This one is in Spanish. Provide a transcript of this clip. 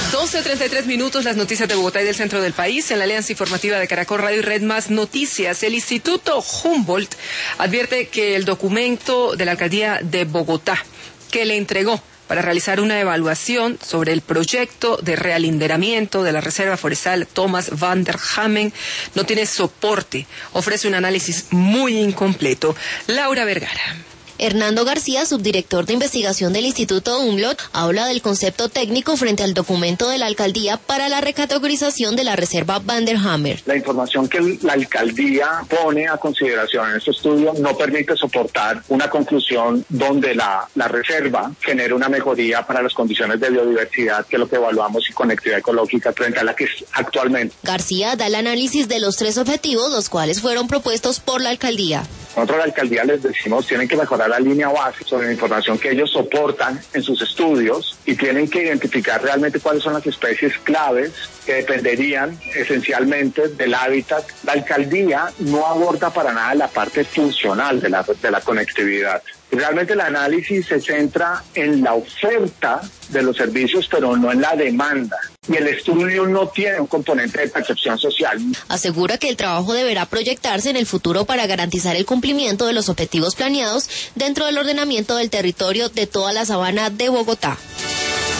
12:33, las noticias de Bogotá y del centro del país. En la alianza informativa de Caracol Radio y Red Más Noticias, el Instituto Humboldt advierte que el documento de la alcaldía de Bogotá que le entregó para realizar una evaluación sobre el proyecto de realinderamiento de la Reserva Forestal Thomas van der Hamen no tiene soporte, ofrece un análisis muy incompleto. Laura Vergara. Hernando García, subdirector de investigación del Instituto Humboldt, habla del concepto técnico frente al documento de la alcaldía para la recategorización de la Reserva Van der Hamen. La información que la alcaldía pone a consideración en este estudio no permite soportar una conclusión donde la reserva genere una mejoría para las condiciones de biodiversidad, que es lo que evaluamos, y conectividad ecológica frente a la que es actualmente. García da el análisis de los 3 objetivos, los cuales fueron propuestos por la alcaldía. Nosotros a la alcaldía les decimos, tienen que mejorar la línea base sobre la información que ellos soportan en sus estudios y tienen que identificar realmente cuáles son las especies claves que dependerían esencialmente del hábitat. La alcaldía no aborda para nada la parte funcional de la conectividad. Realmente el análisis se centra en la oferta de los servicios, pero no en la demanda. Y el estudio no tiene un componente de percepción social. Asegura que el trabajo deberá proyectarse en el futuro para garantizar el cumplimiento de los objetivos planeados dentro del ordenamiento del territorio de toda la sabana de Bogotá.